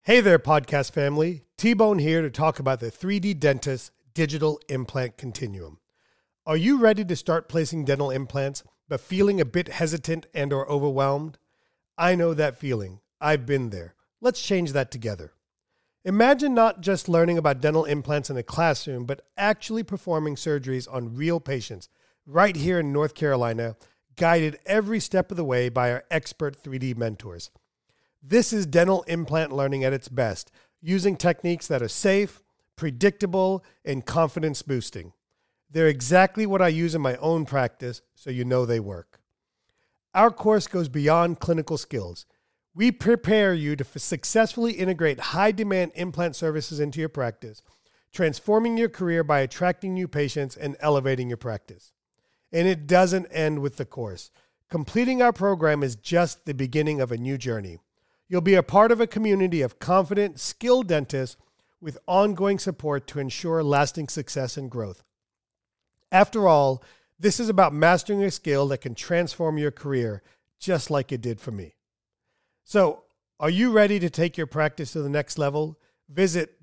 Hey there, podcast family. T-Bone here to talk about the 3D Dentist Digital Implant Continuum. Are you ready to start placing dental implants, but feeling a bit hesitant and or overwhelmed? I know that feeling. I've been there. Let's change that together. Imagine not just learning about dental implants in a classroom, but actually performing surgeries on real patients right here in North Carolina, guided every step of the way by our expert 3D mentors. This is dental implant learning at its best, using techniques that are safe, predictable, and confidence boosting. They're exactly what I use in my own practice, so you know they work. Our course goes beyond clinical skills. We prepare you to successfully integrate high-demand implant services into your practice, transforming your career by attracting new patients and elevating your practice. And it doesn't end with the course. Completing our program is just the beginning of a new journey. You'll be a part of a community of confident, skilled dentists with ongoing support to ensure lasting success and growth. After all, this is about mastering a skill that can transform your career, just like it did for me. So, are you ready to take your practice to the next level? Visit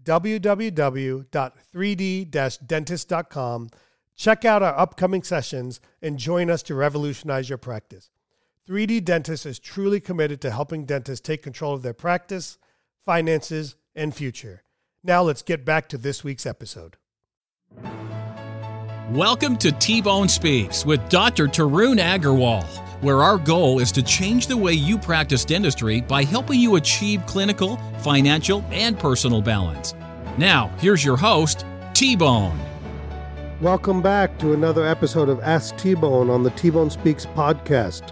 www.3d-dentist.com, check out our upcoming sessions, and join us to revolutionize your practice. 3D Dentist is truly committed to helping dentists take control of their practice, finances, and future. Now let's get back to this week's episode. Welcome to T-Bone Speaks with Dr. Tarun Agarwal, where our goal is to change the way you practice dentistry by helping you achieve clinical, financial, and personal balance. Now, here's your host, T-Bone. Welcome back to another episode of Ask T-Bone on the T-Bone Speaks podcast.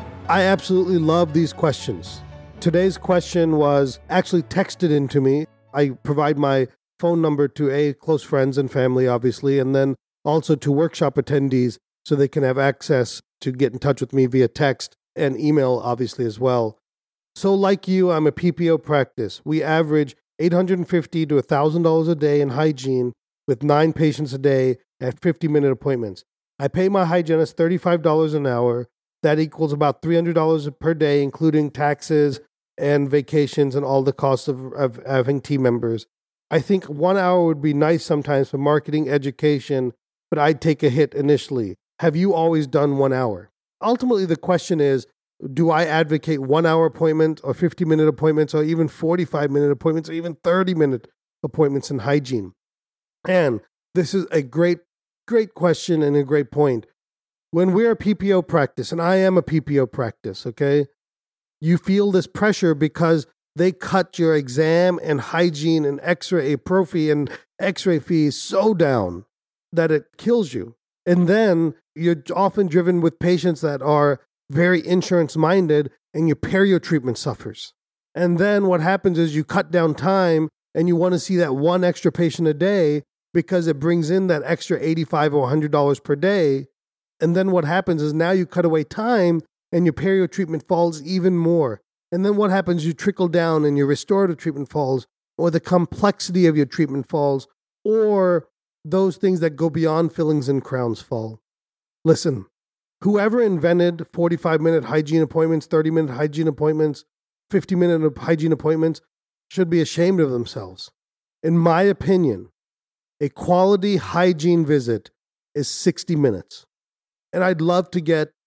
I absolutely love these questions. Today's question was actually texted into me. I provide my phone number to close friends and family, obviously, and then also to workshop attendees so they can have access to get in touch with me via text and email, obviously, as well. So like you, I'm a PPO practice. We average $850 to $1,000 a day in hygiene with 9 patients a day at 50-minute appointments. I pay my hygienist $35 an hour. That equals about $300 per day, including taxes and vacations and all the costs of having team members. I think 1 hour would be nice sometimes for marketing, education, but I'd take a hit initially. Have you always done 1 hour? Ultimately, the question is, do I advocate 1 hour appointments or 50-minute appointments or even 45-minute appointments or even 30-minute appointments in hygiene? And this is a great question and a great point. When we're a PPO practice, and I am a PPO practice, okay, you feel this pressure because they cut your exam and hygiene and x-ray, prophy and x-ray fees so down that it kills you. And then you're often driven with patients that are very insurance-minded and your perio treatment suffers. And then what happens is you cut down time and you want to see that one extra patient a day because it brings in that extra $85 or $100 per day. And then what happens is now you cut away time and your perio treatment falls even more. And then what happens, you trickle down and your restorative treatment falls, or the complexity of your treatment falls, or those things that go beyond fillings and crowns fall. Listen, whoever invented 45-minute hygiene appointments, 30-minute hygiene appointments, 50-minute hygiene appointments should be ashamed of themselves. In my opinion, a quality hygiene visit is 60 minutes. And I'd love to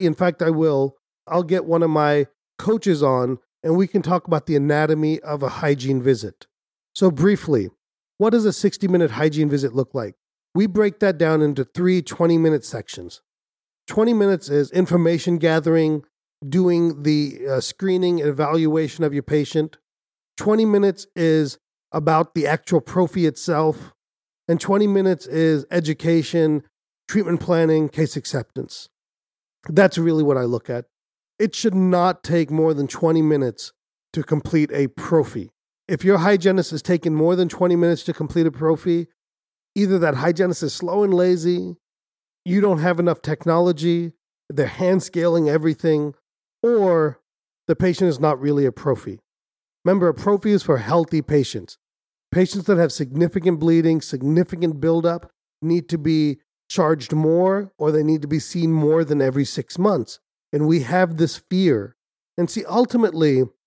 I'll get one of my coaches on and we can talk about the anatomy of a hygiene visit. So briefly, what does a 60-minute hygiene visit look like? We break that down into 3 20-minute sections. 20 minutes is information gathering, doing the screening and evaluation of your patient. 20 minutes is about the actual prophy itself. And 20 minutes is education, treatment planning, case acceptance. That's really what I look at. It should not take more than 20 minutes to complete a prophy. If your hygienist is taking more than 20 minutes to complete a prophy, either that hygienist is slow and lazy, you don't have enough technology, they're hand scaling everything, or the patient is not really a prophy. Remember, a prophy is for healthy patients. Patients that have significant bleeding, significant buildup, need to be charged more, or they need to be seen more than every 6 months. And we have this fear. And see, ultimately,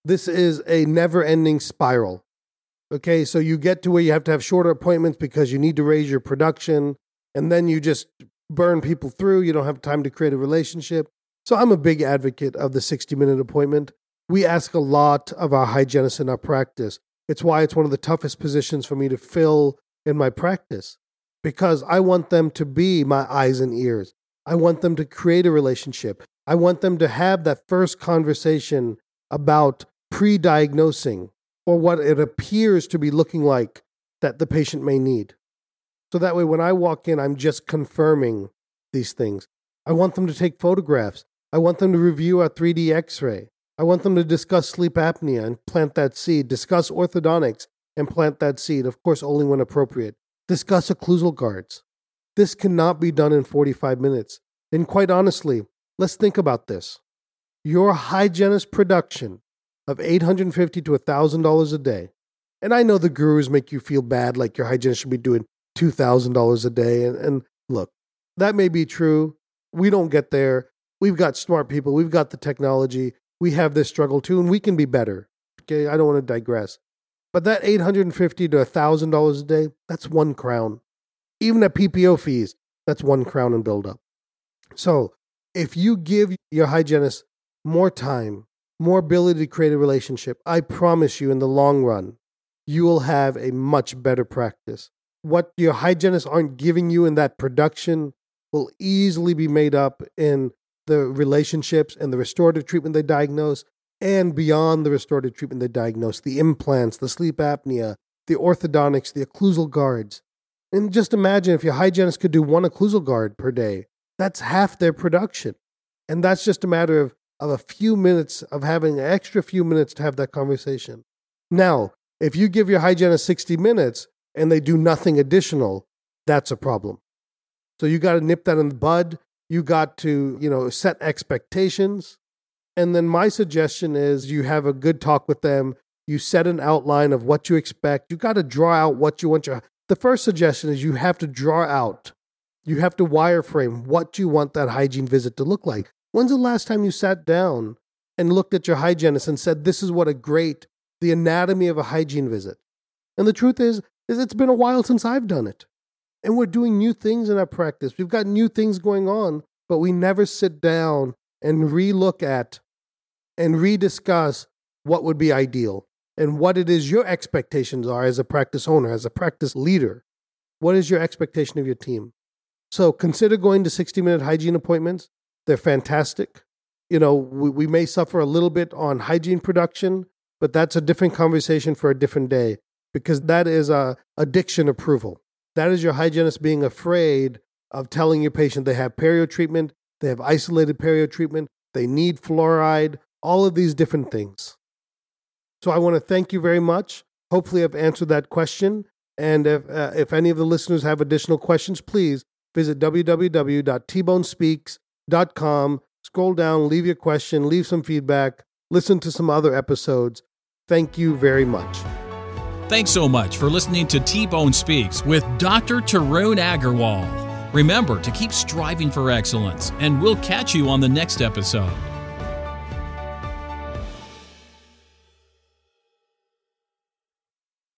This is a never-ending spiral. Okay, so you get to where you have to have shorter appointments because you need to raise your production, and then you just burn people through. You don't have time to create a relationship. So I'm a big advocate of the 60-minute appointment. We ask a lot of our hygienists in our practice. It's why it's one of the toughest positions for me to fill in my practice, because I want them to be my eyes and ears. I want them to create a relationship. I want them to have that first conversation about pre-diagnosing or what it appears to be looking like that the patient may need. So that way, when I walk in, I'm just confirming these things. I want them to take photographs. I want them to review a 3D X-ray. I want them to discuss sleep apnea and plant that seed, discuss orthodontics and plant that seed, of course, only when appropriate. Discuss occlusal guards. This cannot be done in 45 minutes. And quite honestly, let's think about this. Your hygienist production of $850 to $1,000 a day, and I know the gurus make you feel bad like your hygienist should be doing $2,000 a day. And look, that may be true. We don't get there. We've got smart people. We've got the technology. We have this struggle too, and we can be better. Okay, I don't want to digress. But that $850 to $1,000 a day, that's $1 Even at PPO fees, that's $1 in buildup. So if you give your hygienist more time, more ability to create a relationship, I promise you in the long run, you will have a much better practice. What your hygienists aren't giving you in that production will easily be made up in the relationships and the restorative treatment they diagnose, and beyond the restorative treatment they diagnose, the implants, the sleep apnea, the orthodontics, the occlusal guards. And just imagine if your hygienist could do one occlusal guard per day, that's half their production. And that's just a matter of a few minutes, of having an extra few minutes to have that conversation. Now, if you give your hygienist 60 minutes and they do nothing additional, that's a problem. So you got to nip that in the bud. You got to, set expectations. And then my suggestion is you have a good talk with them. You set an outline of what you expect. You got to draw out what you want the first suggestion is you have to draw out. You have to wireframe what you want that hygiene visit to look like. When's the last time you sat down and looked at your hygienist and said, this is what the anatomy of a hygiene visit? And the truth is it's been a while since I've done it. And we're doing new things in our practice. We've got new things going on, but we never sit down and relook at and rediscuss what would be ideal and what it is your expectations are as a practice owner, as a practice leader. What is your expectation of your team? So consider going to 60-minute hygiene appointments. They're fantastic. We may suffer a little bit on hygiene production, but that's a different conversation for a different day, because that is addiction approval. That is your hygienist being afraid of telling your patient they have perio treatment, they have isolated perio treatment, they need fluoride, all of these different things. So I want to thank you very much. Hopefully I've answered that question. And if any of the listeners have additional questions, please visit www.tbonespeaks.com. Scroll down, leave your question, leave some feedback, listen to some other episodes. Thank you very much. Thanks so much for listening to T-Bone Speaks with Dr. Tarun Agarwal. Remember to keep striving for excellence, and we'll catch you on the next episode.